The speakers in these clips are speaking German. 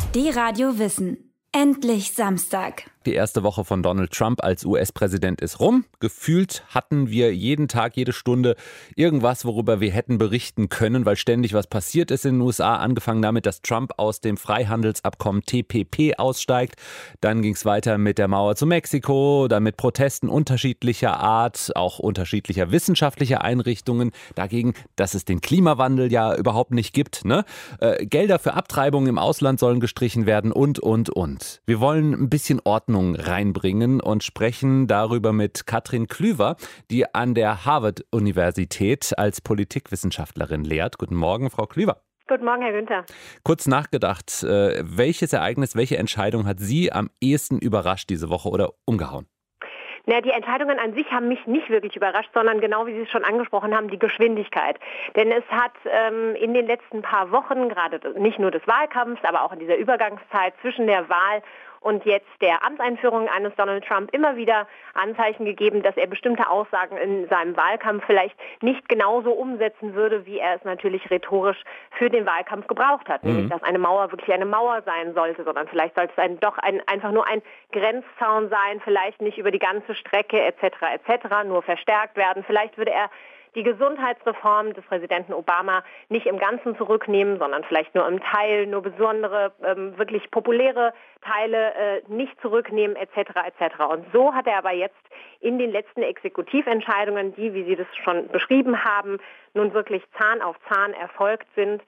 Die Radio Wissen. Endlich Samstag. Die erste Woche von Donald Trump als US-Präsident ist rum. Gefühlt hatten wir jeden Tag, jede Stunde irgendwas, worüber wir hätten berichten können, weil ständig was passiert ist in den USA. Angefangen damit, dass Trump aus dem Freihandelsabkommen TPP aussteigt. Dann ging es weiter mit der Mauer zu Mexiko, dann mit Protesten unterschiedlicher Art, auch unterschiedlicher wissenschaftlicher Einrichtungen. Dagegen, dass es den Klimawandel ja überhaupt nicht gibt. Ne? Gelder für Abtreibungen im Ausland sollen gestrichen werden und. Wir wollen ein bisschen Ordnung reinbringen und sprechen darüber mit Katrin Klüver, die an der Harvard-Universität als Politikwissenschaftlerin lehrt. Guten Morgen, Frau Klüver. Guten Morgen, Herr Günther. Kurz nachgedacht, welches Ereignis, welche Entscheidung hat Sie am ehesten überrascht diese Woche oder umgehauen? Die Entscheidungen an sich haben mich nicht wirklich überrascht, sondern genau wie Sie es schon angesprochen haben, die Geschwindigkeit. Denn es hat in den letzten paar Wochen, gerade nicht nur des Wahlkampfs, aber auch in dieser Übergangszeit zwischen der Wahl und jetzt der Amtseinführung eines Donald Trump immer wieder Anzeichen gegeben, dass er bestimmte Aussagen in seinem Wahlkampf vielleicht nicht genauso umsetzen würde, wie er es natürlich rhetorisch für den Wahlkampf gebraucht hat. Nämlich, dass eine Mauer wirklich eine Mauer sein sollte, sondern vielleicht sollte es einfach nur ein Grenzzaun sein, vielleicht nicht über die ganze Strecke etc., nur verstärkt werden. Vielleicht würde er die Gesundheitsreform des Präsidenten Obama nicht im Ganzen zurücknehmen, sondern vielleicht nur im Teil, nur besondere, wirklich populäre Teile nicht zurücknehmen etc. Und so hat er aber jetzt in den letzten Exekutiventscheidungen, die, wie Sie das schon beschrieben haben, nun wirklich Zahn auf Zahn erfolgt sind,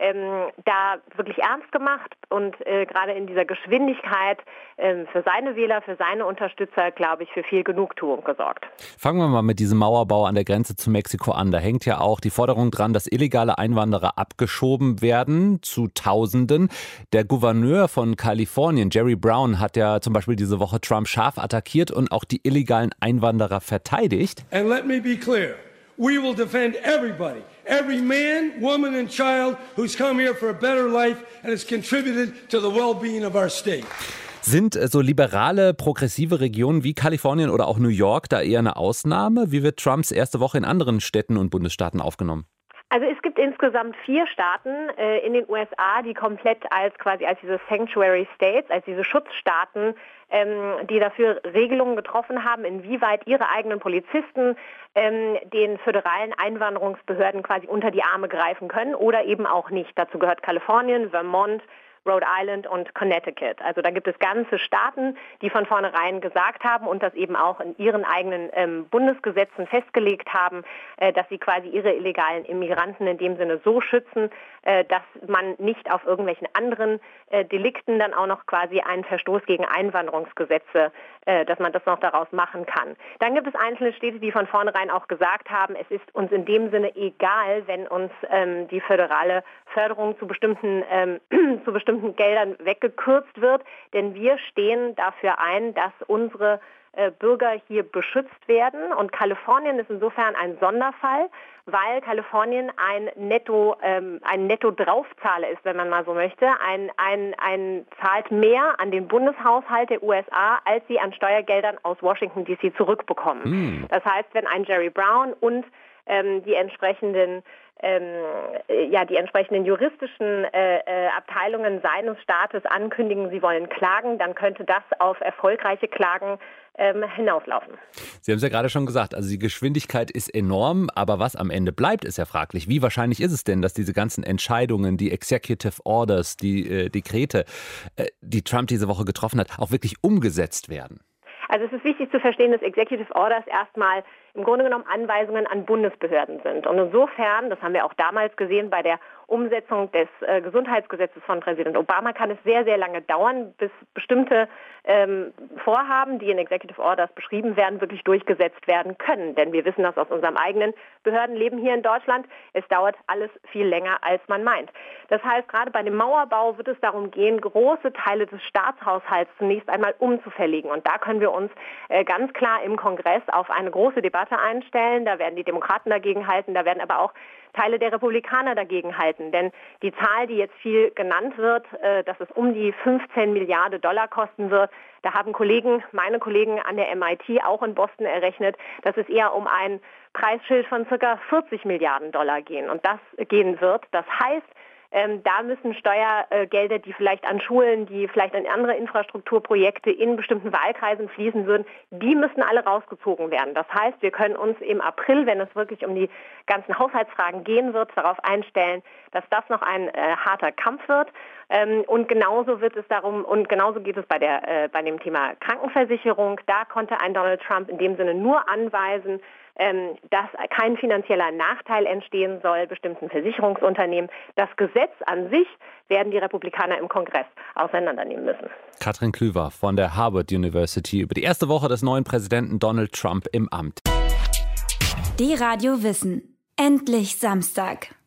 da wirklich ernst gemacht und gerade in dieser Geschwindigkeit für seine Wähler, für seine Unterstützer, glaube ich, für viel Genugtuung gesorgt. Fangen wir mal mit diesem Mauerbau an der Grenze zu Mexiko an. Da hängt ja auch die Forderung dran, dass illegale Einwanderer abgeschoben werden zu Tausenden. Der Gouverneur von Kalifornien, Jerry Brown, hat ja zum Beispiel diese Woche Trump scharf attackiert und auch die illegalen Einwanderer verteidigt. And let me be clear. We will defend everybody, every man, woman and child who's come here for a better life and has contributed to the well-being of our state. Sind so liberale, progressive Regionen wie Kalifornien oder auch New York da eher eine Ausnahme? Wie wird Trumps erste Woche in anderen Städten und Bundesstaaten aufgenommen? Also es gibt insgesamt 4 Staaten in den USA, die komplett als diese Sanctuary States, als diese Schutzstaaten, die dafür Regelungen getroffen haben, inwieweit ihre eigenen Polizisten den föderalen Einwanderungsbehörden quasi unter die Arme greifen können oder eben auch nicht. Dazu gehört Kalifornien, Vermont, Rhode Island und Connecticut. Also da gibt es ganze Staaten, die von vornherein gesagt haben und das eben auch in ihren eigenen Bundesgesetzen festgelegt haben, dass sie quasi ihre illegalen Immigranten in dem Sinne so schützen, dass man nicht auf irgendwelchen anderen Delikten dann auch noch quasi einen Verstoß gegen Einwanderungsgesetze, dass man das noch daraus machen kann. Dann gibt es einzelne Städte, die von vornherein auch gesagt haben, es ist uns in dem Sinne egal, wenn uns die föderale Förderung zu bestimmten Geldern weggekürzt wird, denn wir stehen dafür ein, dass unsere Bürger hier beschützt werden. Und Kalifornien ist insofern ein Sonderfall, weil Kalifornien ein Netto-Draufzahler ist, wenn man mal so möchte. Ein zahlt mehr an den Bundeshaushalt der USA, als sie an Steuergeldern aus Washington D.C. zurückbekommen. Das heißt, wenn ein Jerry Brown und die entsprechenden juristischen Abteilungen seines Staates ankündigen, sie wollen klagen, dann könnte das auf erfolgreiche Klagen hinauslaufen. Sie haben es ja gerade schon gesagt, also die Geschwindigkeit ist enorm, aber was am Ende bleibt, ist ja fraglich. Wie wahrscheinlich ist es denn, dass diese ganzen Entscheidungen, die Executive Orders, die Dekrete, die Trump diese Woche getroffen hat, auch wirklich umgesetzt werden? Also es ist wichtig zu verstehen, dass Executive Orders erstmal im Grunde genommen Anweisungen an Bundesbehörden sind. Und insofern, das haben wir auch damals gesehen bei der Umsetzung des Gesundheitsgesetzes von Präsident Obama, kann es sehr, sehr lange dauern, bis bestimmte Vorhaben, die in Executive Orders beschrieben werden, wirklich durchgesetzt werden können. Denn wir wissen das aus unserem eigenen Behördenleben hier in Deutschland. Es dauert alles viel länger, als man meint. Das heißt, gerade bei dem Mauerbau wird es darum gehen, große Teile des Staatshaushalts zunächst einmal umzuverlegen. Und da können wir uns ganz klar im Kongress auf eine große Debatte einstellen. Da werden die Demokraten dagegen halten, da werden aber auch Teile der Republikaner dagegen halten. Denn die Zahl, die jetzt viel genannt wird, dass es um die 15 Milliarden Dollar kosten wird, da haben meine Kollegen an der MIT auch in Boston errechnet, dass es eher um ein Preisschild von ca. 40 Milliarden Dollar gehen wird. Das heißt, Da müssen Steuergelder, die vielleicht an Schulen, die vielleicht an andere Infrastrukturprojekte in bestimmten Wahlkreisen fließen würden, die müssen alle rausgezogen werden. Das heißt, wir können uns im April, wenn es wirklich um die ganzen Haushaltsfragen gehen wird, darauf einstellen, dass das noch ein harter Kampf wird. Und genauso geht es bei dem Thema Krankenversicherung. Da konnte ein Donald Trump in dem Sinne nur anweisen, dass kein finanzieller Nachteil entstehen soll bestimmten Versicherungsunternehmen. Das Gesetz an sich werden die Republikaner im Kongress auseinandernehmen müssen. Katrin Klüver von der Harvard University über die erste Woche des neuen Präsidenten Donald Trump im Amt. Die Radio Wissen. Endlich Samstag.